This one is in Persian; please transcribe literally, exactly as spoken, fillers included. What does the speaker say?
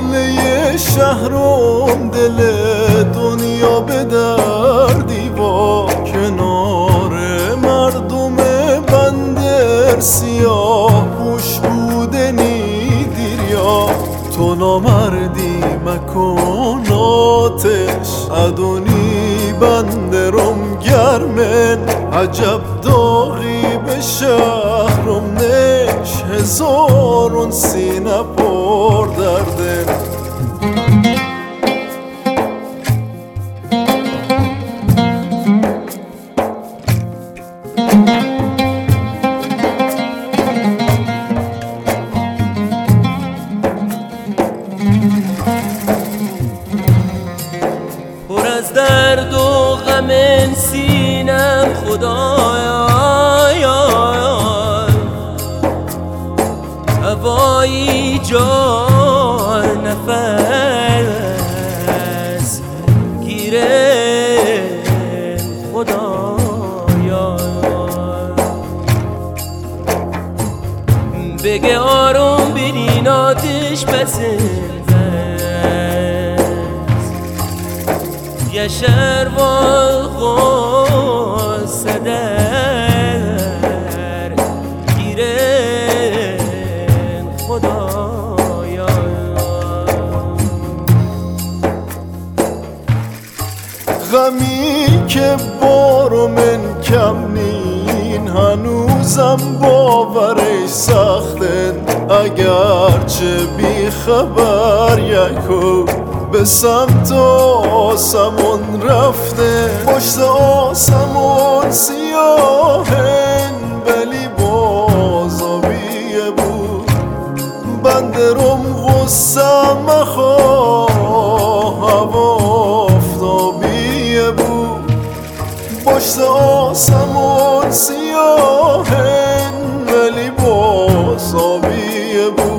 قله شهرم دل دنیا به در دیوا کنار مردم بندر سیاه پوش بودنی دیریا تو نامردی مکن آتش ادونی بندرم گرمن عجب داغی به شهرم نش هزارون سینه پر دردن پر از درد و غم سینم خدایا هوایی جان نفس گیره خدایا بگه آروم بینین آتش بسن یشر و غصه در گیرن خدایا غمی که بارو من کم نین هنوزم باورش سختن اگرچه بی خبر یکو به سمت آسمون رفته پشت آسمون سیاهن ولی باز آبیه بود بندرم غصه مخواه هوا آفتابیه بود پشت آسمون سیاهن ولی باز آبیه بود